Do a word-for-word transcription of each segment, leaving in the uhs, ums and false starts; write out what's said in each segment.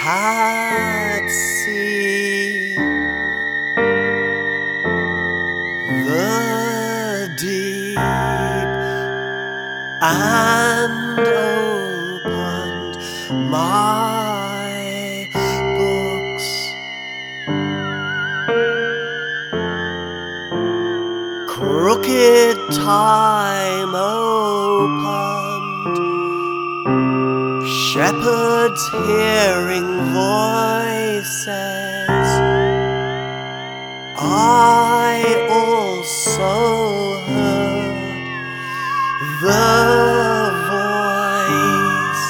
had seen the deep and opened my books. Crooked time opened, shepherds hearing voices. I also heard the voice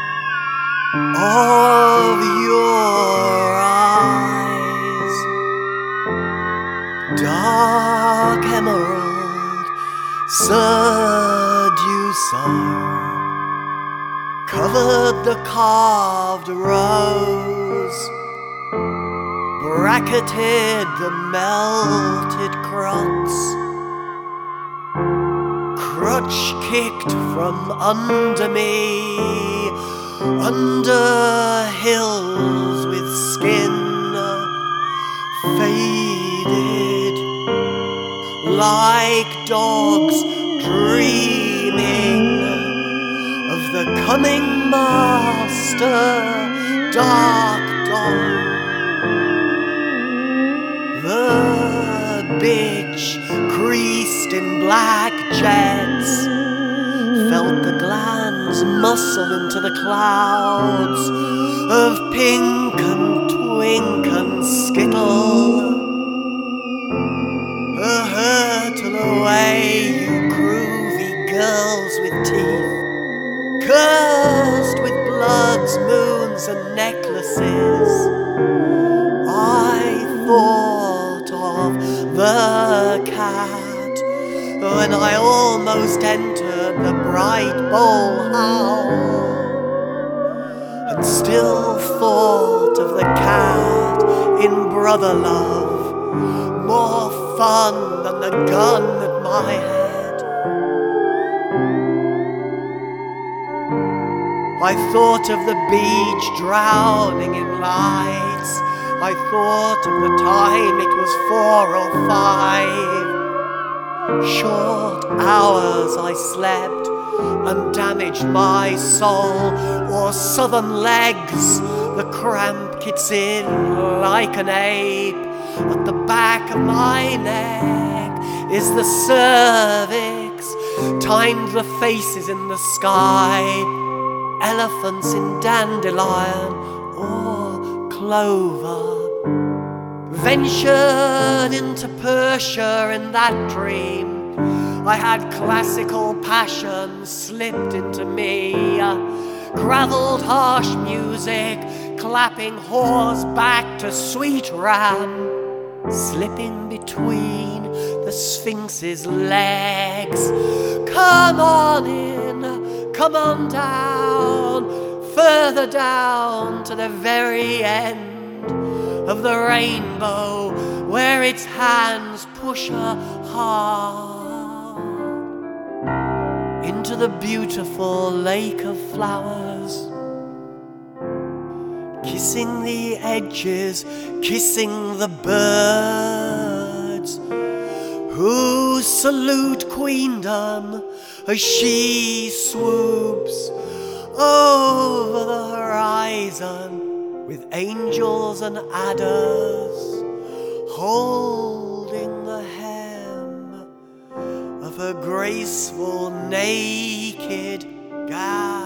of your eyes, dark emerald seducer, covered the carved rose, bracketed the melted crots, crutch kicked from under me, under hills with skin faded, like dogs dreaming of the coming master, dark dog. The bitch creased in black jets, felt the glands muscle into the clouds of pink and twink and skittle. A hurtle away, you groovy girls with teeth, cursed with bloods, moons and necklaces. I thought of the cat when I almost entered the bright bowl house, and still thought of the cat in brother love, more fun than the gun at my head. I thought of the beach drowning in lights. I thought of the time it was four or five. Short hours I slept and damaged my soul, or southern legs, the cramp kicks in like an ape. At the back of my neck is the cervix, timed the faces in the sky, elephants in dandelion or clover. Ventured into Persia in that dream. I had classical passion slipped into me, gravelled harsh music, clapping whores back to sweet ram, slipping between the Sphinx's legs. Come on in, come on down, further down to the very end of the rainbow, where its hands push her hard into the beautiful lake of flowers, kissing the edges, kissing the birds who salute queendom as she swoops over the horizon with angels and adders, holding the hem of her graceful naked gown.